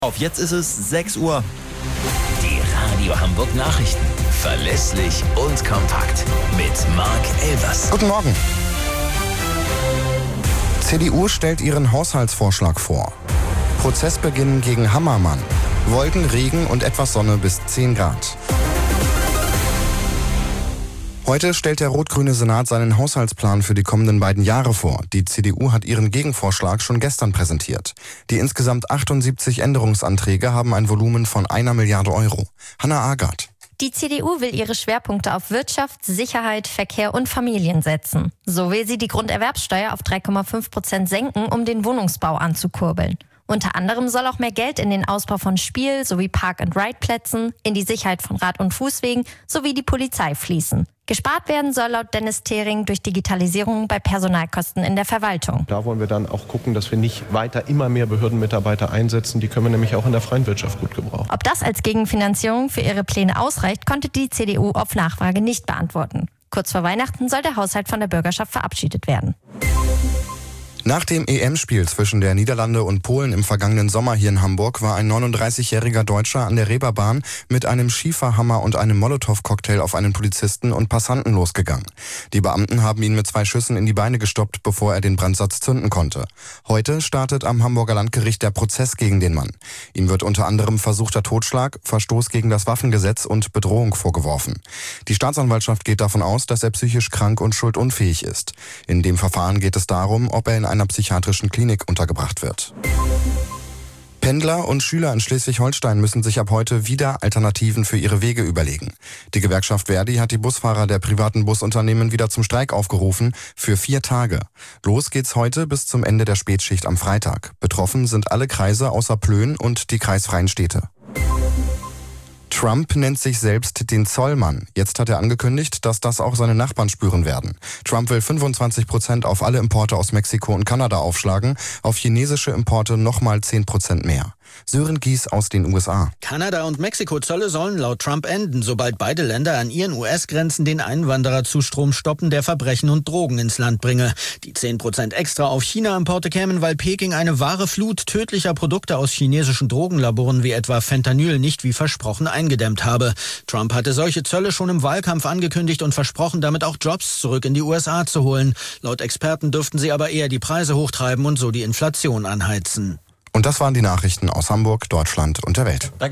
Jetzt ist es 6 Uhr. Die Radio Hamburg Nachrichten. Verlässlich und kompakt. Mit Marc Elvers. Guten Morgen. CDU stellt ihren Haushaltsvorschlag vor. Prozessbeginn gegen Hammermann. Wolken, Regen und etwas Sonne bis 10 Grad. Heute stellt der rot-grüne Senat seinen Haushaltsplan für die kommenden beiden Jahre vor. Die CDU hat ihren Gegenvorschlag schon gestern präsentiert. Die insgesamt 78 Änderungsanträge haben ein Volumen von 1 Milliarde Euro. Hannah Agard. Die CDU will ihre Schwerpunkte auf Wirtschaft, Sicherheit, Verkehr und Familien setzen. So will sie die Grunderwerbssteuer auf 3,5% senken, um den Wohnungsbau anzukurbeln. Unter anderem soll auch mehr Geld in den Ausbau von Spiel- sowie Park-and-Ride-Plätzen, in die Sicherheit von Rad- und Fußwegen sowie die Polizei fließen. Gespart werden soll laut Dennis Thering durch Digitalisierung bei Personalkosten in der Verwaltung. Da wollen wir dann auch gucken, dass wir nicht weiter immer mehr Behördenmitarbeiter einsetzen. Die können wir nämlich auch in der freien Wirtschaft gut gebrauchen. Ob das als Gegenfinanzierung für ihre Pläne ausreicht, konnte die CDU auf Nachfrage nicht beantworten. Kurz vor Weihnachten soll der Haushalt von der Bürgerschaft verabschiedet werden. Nach dem EM-Spiel zwischen der Niederlande und Polen im vergangenen Sommer hier in Hamburg war ein 39-jähriger Deutscher an der Reeperbahn mit einem Schieferhammer und einem Molotow-Cocktail auf einen Polizisten und Passanten losgegangen. Die Beamten haben ihn mit 2 Schüssen in die Beine gestoppt, bevor er den Brandsatz zünden konnte. Heute startet am Hamburger Landgericht der Prozess gegen den Mann. Ihm wird unter anderem versuchter Totschlag, Verstoß gegen das Waffengesetz und Bedrohung vorgeworfen. Die Staatsanwaltschaft geht davon aus, dass er psychisch krank und schuldunfähig ist. In dem Verfahren geht es darum, ob er in einer psychiatrischen Klinik untergebracht wird. Pendler und Schüler in Schleswig-Holstein müssen sich ab heute wieder Alternativen für ihre Wege überlegen. Die Gewerkschaft Verdi hat die Busfahrer der privaten Busunternehmen wieder zum Streik aufgerufen für 4 Tage. Los geht's heute bis zum Ende der Spätschicht am Freitag. Betroffen sind alle Kreise außer Plön und die kreisfreien Städte. Trump nennt sich selbst den Zollmann. Jetzt hat er angekündigt, dass das auch seine Nachbarn spüren werden. Trump will 25% auf alle Importe aus Mexiko und Kanada aufschlagen, auf chinesische Importe nochmal 10% mehr. Sören Gies aus den USA. Kanada- und Mexiko-Zölle sollen laut Trump enden, sobald beide Länder an ihren US-Grenzen den Einwandererzustrom stoppen, der Verbrechen und Drogen ins Land bringe. Die 10% extra auf China-Importe kämen, weil Peking eine wahre Flut tödlicher Produkte aus chinesischen Drogenlaboren wie etwa Fentanyl nicht wie versprochen eingedämmt habe. Trump hatte solche Zölle schon im Wahlkampf angekündigt und versprochen, damit auch Jobs zurück in die USA zu holen. Laut Experten dürften sie aber eher die Preise hochtreiben und so die Inflation anheizen. Und das waren die Nachrichten aus Hamburg, Deutschland und der Welt.